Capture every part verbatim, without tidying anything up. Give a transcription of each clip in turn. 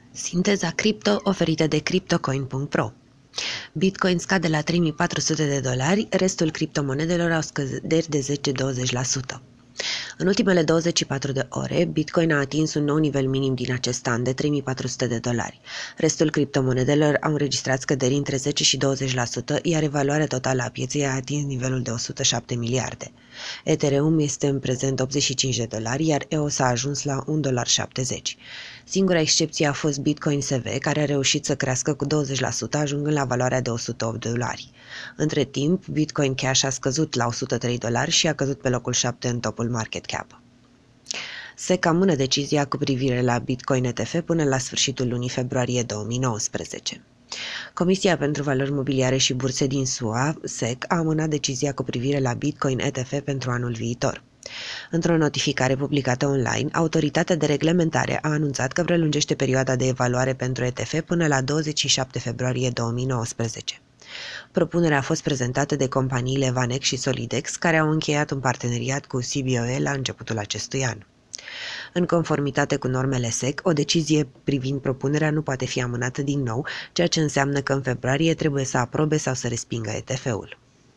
Sinteza cripto oferită de CryptoCoin punct pro. Bitcoin scade la trei mii patru sute de dolari, restul criptomonedelor au scăderi de zece-douăzeci la sută. În ultimele douăzeci și patru de ore, Bitcoin a atins un nou nivel minim din acest an de trei mii patru sute de dolari. Restul criptomonedelor au înregistrat scăderi între zece și douăzeci la sută, iar evaluarea totală a pieței a atins nivelul de o sută șapte miliarde. Ethereum este în prezent optzeci și cinci de dolari, iar E O S a ajuns la un virgulă șaptezeci. Singura excepție a fost Bitcoin S V, care a reușit să crească cu douăzeci la sută, ajungând la valoarea de o sută opt dolari. Între timp, Bitcoin Cash a scăzut la o sută trei dolari și a căzut pe locul șapte în topul market cap. S E C amână decizia cu privire la Bitcoin E T F până la sfârșitul lunii februarie două mii nouăsprezece. Comisia pentru Valori Mobiliare și Burse din S U A, S E C, a amânat decizia cu privire la Bitcoin E T F pentru anul viitor. Într-o notificare publicată online, Autoritatea de Reglementare a anunțat că prelungește perioada de evaluare pentru E T F până la douăzeci și șapte februarie două mii nouăsprezece. Propunerea a fost prezentată de companiile Vanex și Solidex, care au încheiat un parteneriat cu C B O E la începutul acestui an. În conformitate cu normele S E C, o decizie privind propunerea nu poate fi amânată din nou, ceea ce înseamnă că în februarie trebuie să aprobe sau să respingă E T F-ul.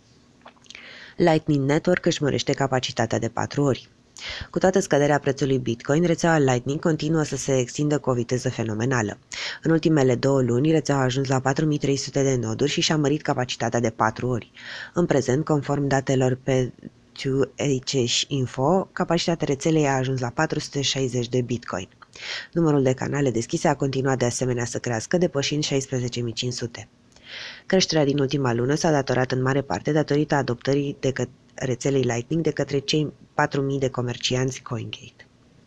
Lightning Network își mărește capacitatea de patru ori. Cu toată scăderea prețului Bitcoin, rețeaua Lightning continuă să se extindă cu o viteză fenomenală. În ultimele două luni, rețeaua a ajuns la patru mii trei sute de noduri și și-a mărit capacitatea de patru ori. În prezent, conform datelor pe two H H Info, capacitatea rețelei a ajuns la patru sute șaizeci de Bitcoin. Numărul de canale deschise a continuat de asemenea să crească, depășind șaisprezece mii cinci sute. Creșterea din ultima lună s-a datorat în mare parte datorită adoptării de către rețelei Lightning de către cei patru mii de comercianți CoinGate.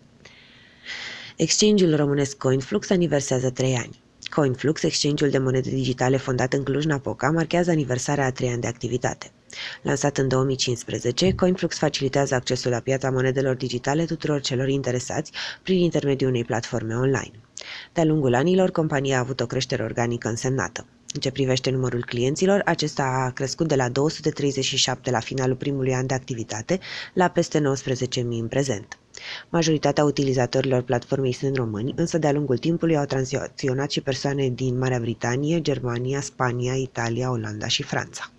Exchange-ul românesc CoinFlux aniversează trei ani. CoinFlux, exchange-ul de monede digitale fondat în Cluj-Napoca, marchează aniversarea a trei ani de activitate. Lansat în două mii cincisprezece, CoinFlux facilitează accesul la piața monedelor digitale tuturor celor interesați prin intermediul unei platforme online. De-a lungul anilor, compania a avut o creștere organică însemnată. În ce privește numărul clienților, acesta a crescut de la două sute treizeci și șapte la finalul primului an de activitate la peste nouăsprezece mii în prezent. Majoritatea utilizatorilor platformei sunt români, însă de-a lungul timpului au tranzacționat și persoane din Marea Britanie, Germania, Spania, Italia, Olanda și Franța.